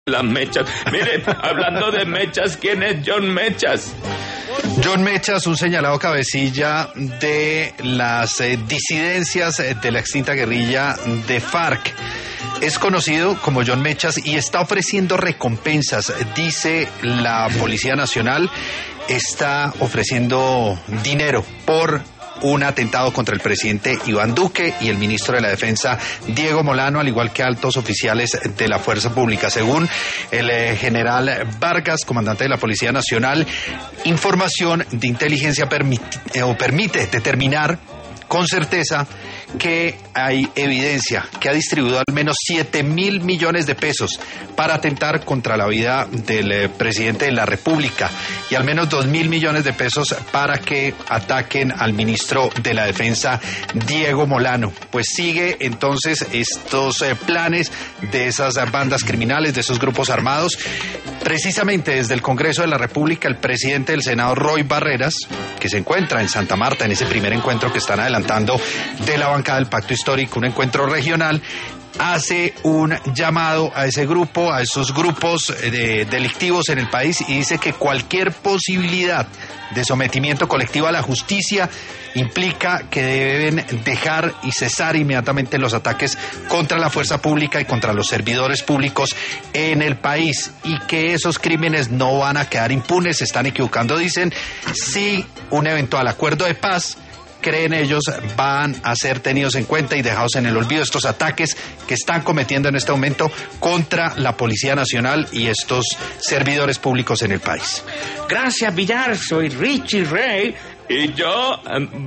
Las mechas. Mire, hablando de mechas, ¿quién es John Mechas? John Mechas, un señalado cabecilla de las disidencias de la extinta guerrilla de FARC. Es conocido como John Mechas y está ofreciendo recompensas, dice la Policía Nacional, está ofreciendo dinero por un atentado contra el presidente Iván Duque y el ministro de la Defensa Diego Molano, al igual que altos oficiales de la Fuerza Pública. Según el general Vargas, comandante de la Policía Nacional, información de inteligencia permite determinar con certeza que hay evidencia que ha distribuido al menos 7.000 millones de pesos para atentar contra la vida del presidente de la República y al menos 2.000 millones de pesos para que ataquen al ministro de la Defensa Diego Molano. Pues sigue entonces estos planes de esas bandas criminales, de esos grupos armados. Precisamente desde el Congreso de la República, el presidente del Senado, Roy Barreras, que se encuentra en Santa Marta en ese primer encuentro que están adelantando de la bancada del Pacto Histórico, un encuentro regional, hace un llamado a ese grupo, a esos grupos delictivos en el país y dice que cualquier posibilidad de sometimiento colectivo a la justicia implica que deben dejar y cesar inmediatamente los ataques contra la fuerza pública y contra los servidores públicos en el país y que esos crímenes no van a quedar impunes, se están equivocando, dicen, si un eventual acuerdo de paz, creen ellos, van a ser tenidos en cuenta y dejados en el olvido estos ataques que están cometiendo en este momento contra la Policía Nacional y estos servidores públicos en el país. Gracias, Villar. Soy Richie Ray. Y yo...